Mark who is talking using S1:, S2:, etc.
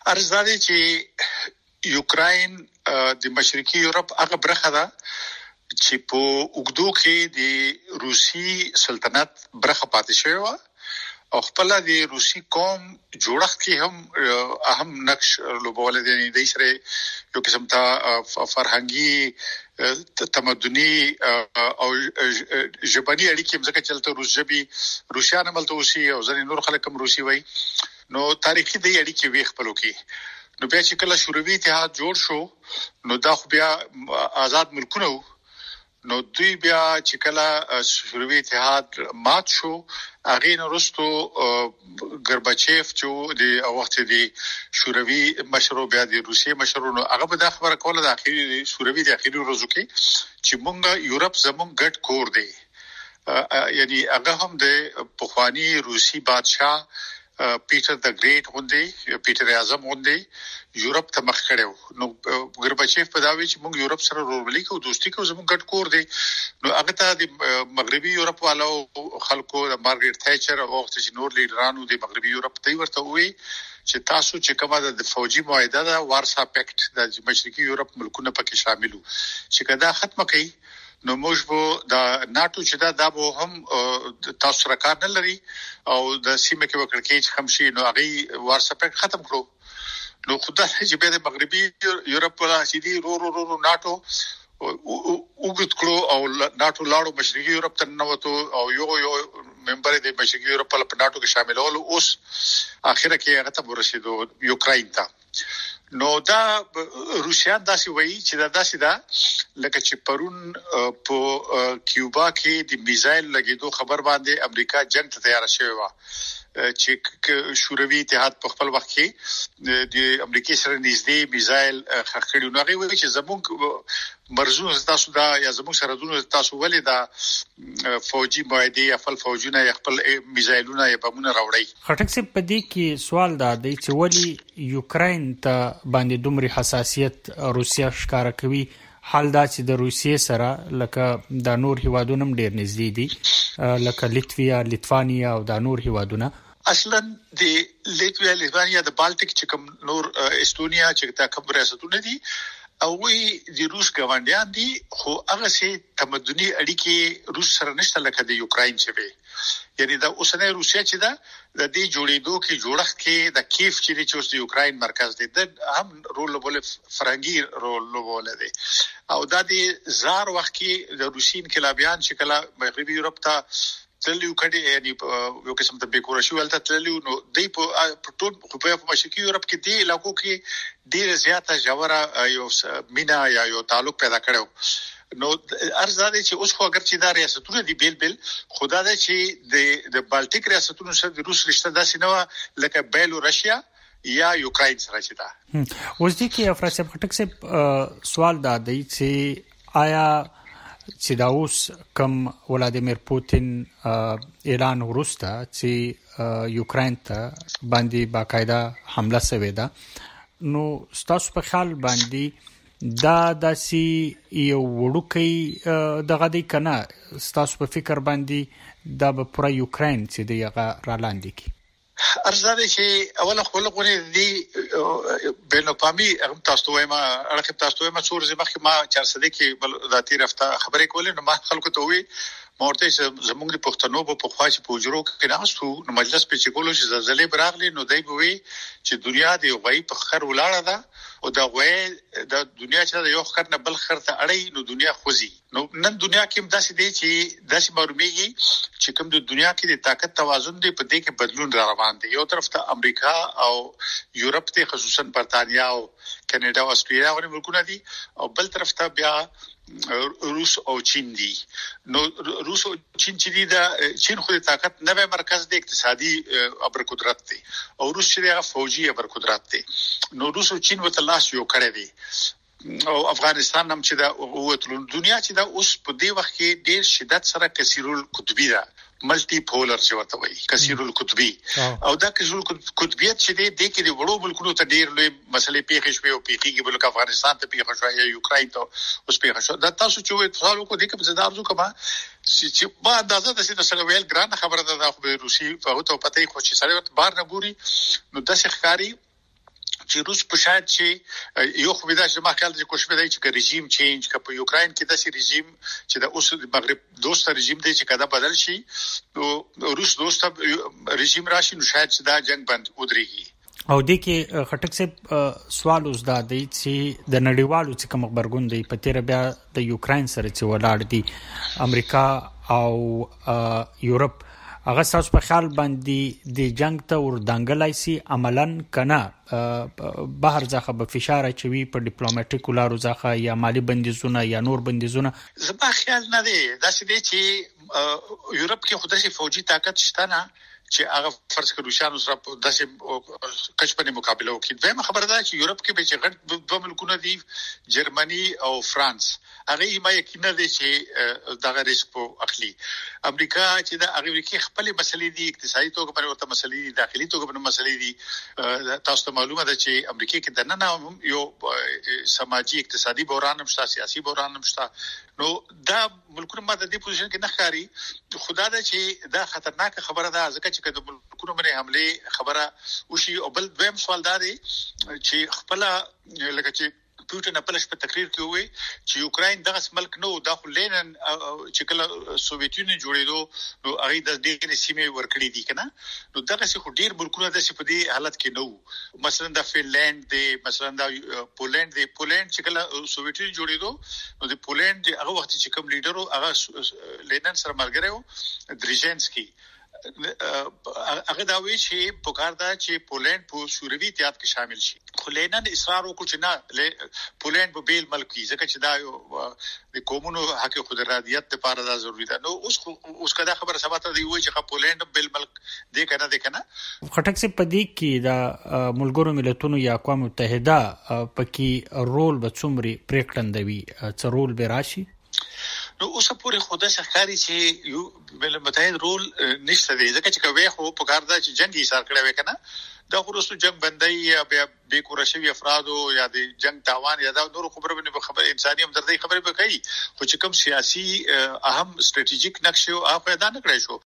S1: ارزاده چې یوکرين د مشرقي یورپ هغه برخه ده چې په وګړو کې د روسي سلطنت برخه پاتې شوی و او خپل د روسي قوم جوړښت کې هم اهم نقش لوبول دي د سره یو قسم ته فرهنګي تمدني او ژبني اړیکې مزګه چلته روسيان ملته وسی او ځنې نور خلک هم روسي وای نو تاریخي د اړیکې وی خپلو کې نو بیا چې کله شوروي اتحاد جوړ شو نو دا خو بیا آزاد ملکونه نو دوی بیا چې کله شوروي اتحاد مات شو هغه نورستو ګرباچيف چې د وخت دی شوروي مشرو بیا د روسي مشرو نو هغه به دا خبره کوله د اخیری شوروي د اخیری ورځو کې چې مونږ یورپ زمونږ ګډ کور دی یعنی هغه هم د پخوانی روسي بادشاه پیټر د ګریټ غوندي پیټر اعظم غوندي یورپ ته مخ کړو نو ګرباچيف په داوی چې موږ یورپ سره ورولې کوو دوستي کوو زموږ ګډ کور دی نو هغه ته د مغربي یورپ والو خلکو د مارګریټ تھیچر او وخت چې نور لیډرانو د مغربي یورپ ته ورته وی چې تاسو چې کومه د فوجي معاهده ده وارسا پکټ د مشرقي یورپ ملکونه پکې شاملو چې کدا ختمه کړي نو موږ به د ناتو چې دا به هم تاسو سره کار نه لري او د سیمه کې وکړکې چې خمشي نو هغه وارسا پکټ ختم کړو نو خدای چې به د مغربي یورپ ولا چې دی رو ناتو وګت کړو او ناتو لاړو مشرقي یورپ ته نوته او یو ممبر د مشرقي یورپ په ناتو کې شاملول اوس اخره کې هغه ته ورسېدو یوکرين ته نو دا روسيان داسې وایي چې دا داسې ده لکه چې پرون په کیوبا کې د میزایل لګیدو خبر باندې امریکا جنگ ته تیار شوی و چې شوروي اتحاد په خپل وخت کې د امریکای سره نږدې میزایل خخړیو نو هغه وایي چې زموږ مرزونه تاسو دا یا زموږ سرحدونه تاسو ولې دا فوجي معاهده یا خپل فوجونه یا خپل میزایلونه یا بمونه راوړي
S2: خټک سي په دې کې سوال دا دی چې ولې یوکرين ته باندې دومره حساسیت روسیا ښکارا کوي حال دا چې د روسیې سره لکه د نور هیوادونو ډیر نږدې دي لکه لیتوانیا او د نور هیوادونو
S1: اصلا د لیتوانیا د بالټیک چې کوم نور استونیا چې تا کوم ریاستونه دي او وی د روس ګاونډیان دي خو هغه سي تمدني اړیکې روس سره نشته لکه د یوکرين چې وي یعنی دا اوسنۍ روسیا چې دا د دې جوړېدو کې جوړښت کې د کیف چې د یوکرين مرکز دی د هم رول لوبول فرنګي رول لوبول دی او دا د زار وخت کې د روسي انقلابیان چې کله مغربي یورپ ته تللیو کړي یعنی یو قسم ته بیکورشي ولته تللیو نو دی په ټول خو په مشرقي یورپ کې دی علاقو کې ډیر زیاته جوړه یو مینا یا یو تعلق پیدا کړو نو ارزاده چې اوس خو اگر چې دا ریاستونه دی بیل خدا دا چې د بالټیک ریاستونو سره د روس رشتہ داسې نه لکه بیلورسیا یا یوکرين سره چې دا
S2: اوس دي کې افراسیاب خټک سے سوال دا دی چې آیا چې دا اوس کوم ولادیمیر پوتین اعلان ورسته چې یوکرين ته باندې باقاعده حمله شوې ده نو تاسو په خیال باندې دا داسي یو وړوکی دغه دی کنه تاسو په فکر باندې دا به پر یوکرين چې دی هغه را لاندې کی
S1: ارزاده چې اوله خپلغونه دي بینوپامي هم تاسو وایم اړه تاسو وایم څور زمخه ما 400 کې بل ذاتی رفته خبرې کولې نو ما خلکو ته وی مورته زموږ د پښتنو په خواش په وجرو کې ناستو نو مجلس په چګولو چې زلزلې براغلي نو دای بوي چې دنیا دی غوي په خر ولاړه ده او دا غوي د دنیا چې یو خر نه بل خر ته اړي نو دنیا خوځي نو نن دنیا کې داسې دی چې داسې معلومیږي چې کوم د دنیا کې د طاقت توازن دی په دې کې بدلون را روان دی یو طرف ته امریکا او یورپ ته خصوصا برتانیا او کینیډا او استرالیا ورې ملکونه دي او بل طرف ته بیا روس او چین دي نو روس او چین چې دي دا چین خو د طاقت نوې مرکز دی اقتصادي ابر قدرت دی او روس چې هغه فوجي ابر قدرت دی نو روس او چین وته لاس یو کړی دی او افغانستان هم چې دا وته دنیا چې دا اوس په دې وخت کې ډېر شدت سره کثیرل قطبی ده ملټي پولر چې ورته وایي کثیرل قطبی او دا کثیرل قطبیت چې دی د کې د وړو ملکونو ته ډېر لوی مسلې پیښې شوې او پیښېږي بلکې افغانستان ته پیښه شوې یا یوکرين ته اوس پیښه شوه دا تاسو چې وایي تاسو کو دې کې زده ارزو کما چې با اندازه د سره ویل ګران خبره ده خو روسي په تو پته خو چې سره بار نه ګوري نو د ښکاری چې روس په شاید چې یو خو دا چې ما خیال دي کوشش وکړي چې رژیم چینج کړي په یوکرين کې داسې رژیم چې د اوس مغرب دوست رژیم دی چې کدا بدل شي نو روس دوست رژیم راشي نو شاید دا جنگ بند ودرېږي.
S2: او د کې خټک صاحب سوال اوس دا دی چې د نړیوالو چې کوم خبرګون دی په تیر بیا د یوکرين سره چې ولاړ دي امریکا او یورپ هغه تاسو په خیال باندې د جنگ ته ور دانګلای سي عملاً کنه بهر ځخه به فشار اچوي په ډیپلوماټیک لارو ځخه یا مالی بندیزونه یا نور بندیزونه.
S1: زما خیال نه دی داسې دی چې یورپ کې خودشي فوجي طاقت شته نه چې هغه فرض کړو روسانو سره داسې کشپنې مقابله وکړي. دویمه خبره ده چې یورپ کې به چې غټ دوه ملکونه دي جرمني او فرانس هغه ما یقینا دي چې دغه ریسک په اخلي. امریکا چې د امریکای خپل مسلې دي اقتصادي توګه باندې ورته مسلې دي داخلي توګه باندې مسلې دي. تاسو ته معلومه ده چې امریکا کې د نن یو سماجی اقتصادي بحران هم شته سیاسي بحران هم شته. نو دا ملکونه ما د دې پوزیشن کې نه ښکاري خدا دا چې دا خطرناک خبره ده ځکه چې د ملکونو باندې حمله خبره وشي. او بل دویم سوال دا دی چې خپل لکه چې پوتین خپل په تقریر کې وایي چې یوکرين دغه ملک نو د خلینن چې کله سوویت یونین جوړېدو نو هغه د دې سیمې ورکړې دي کنه نو دغه څه ډیر ملکونه د په دې حالت کې نو مثلا د فنلند دی مثلا د پولند چې کله سوویت یونین جوړېدو نو د پولند هغه وخت چې کوم لیډر هغه لینن سره ملګری و درژنسکي هغه دا وی چې په کار دا چې پولند په شوروي اتحاد کې شامل شي. خو لینن اصرار وکړ چې نه پولند په بیل ملک وي ځکه چې دا د قومونو حق خود ارادیت لپاره دا ضروری ده. نو اوس کدا خبره سباته دی وی چې پولند بیل ملک دی کنه
S2: خټک سي په دې کې دا ملګرو ملتونو یا اقوام متحده پکې رول به څومره پریکړندوي څه رول به راشي.
S1: نو اوس پورې خدا شخاري چې یو بل متحد رول نشته دی ځکه چې کوي خو په کار دا چې جنگي ایثار کړی وي کنه دا خورسو جنگ بندي یا به کورشوي افرادو یا د جنگ تاوان یا دا نور خبره باندې خبره انساني همدردي خبره به کوي خو چې کوم سیاسي اهم استراتیژیک نقشه او هغه دا نه کړی شو.